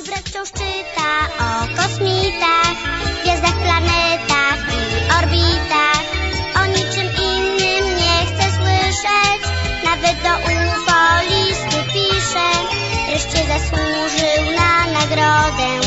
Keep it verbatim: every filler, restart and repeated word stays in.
brat wciąż czyta o kosmitach, gwiazdach, planetach i orbitach. O niczym innym nie chce słyszeć, nawet do U F O listy pisze. Wreszcie zasłużył na nagrodę